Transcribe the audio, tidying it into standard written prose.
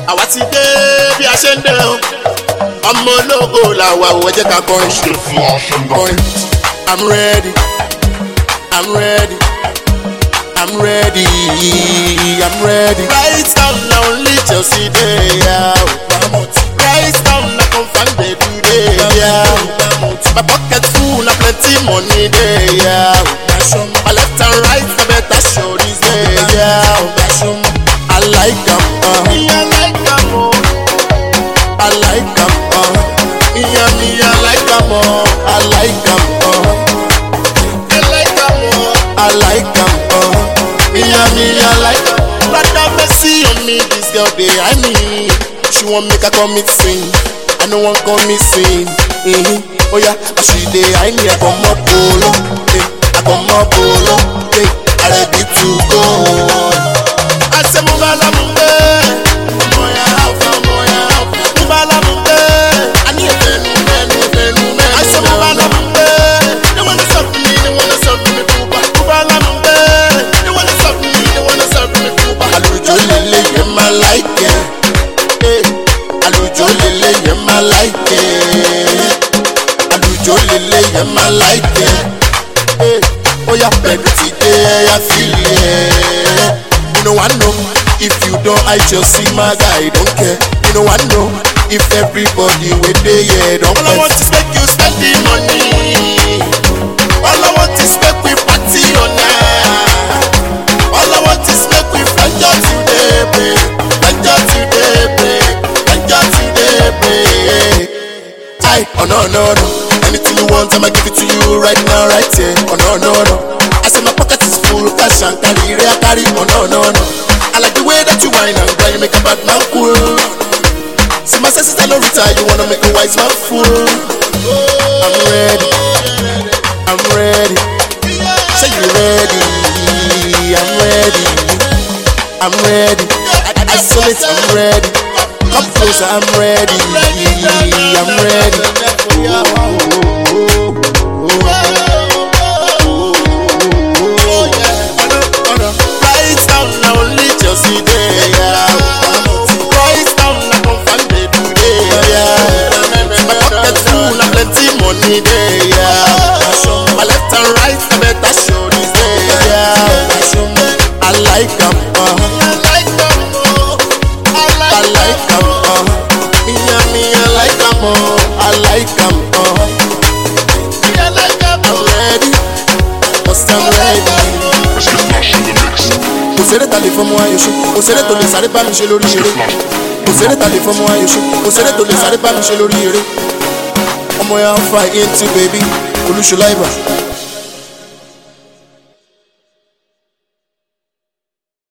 àwa ti dé bí a ṣe ń dé o. ọmọ ológo làwa ò jẹ́ ká kọrin. I'm ready, I'm ready, I'm ready, I'm ready. Right now na only Chelsea dey yaw. Right now na confirm dey do dey yaw. My pocket full na plenty money dey yaw. My left and right na better show this day yaw. I like am, I like am, I like am, me I like am, I like am, I like am, me I like am. Brother Messi on me, this girl behind me. She want make her commit sin, I no want commit sin. Oh yeah, she behind me, I come up polo, I come up polo, I ready to go. I say mubala mumbe, moya alfa, mubala mumbe. I need a fenu. I say mubala mumbe, they wanna serve me, mubala mumbe, they wanna serve me, Alujo lele yema like it, alujo lele yema like it, alujo lele yema like it. Oh yeah, baby today I feel it. You know I know, if you don't I just see my guy, don't care. You know I know, if everybody with the yeah, don't care. All I want is make you spend the money. All I want is make we party on night. All I want is make we enjoy today, babe. Enjoy today, babe. Enjoy today, babe. Oh no. Anything you want, I'ma give it to you right now, right here. Oh no. I say my pocket is full, cash and carry. Oh no. I like the way that you whine and grind, you make a bad man cool. See my senses, I no retire, you wanna make a wise man fool. I'm ready. Say you ready? I'm ready. Isolate, I'm ready. Come closer, I'm ready. I'm ready. Right down now only Chelsea day. Right down now confirm they do day. My pocket full na plenty money day. My left and right na better show this day. I like am, I like am, me I like am, I like am, I'm ready, cause I'm ready. Kò sẹ́rẹ̀ ta lè fọmọ ayọ̀ṣe, kò sẹ́rẹ̀ tó lè sáré bá mi ṣe lórí eré. Kò sẹ́rẹ̀ ta lè fọmọ ayọ̀ṣe, kò sẹ́rẹ̀ tó lè sáré bá mi ṣe lórí eré. Ọmọ ya ń fa into baby, Olúṣọlá Ìbà.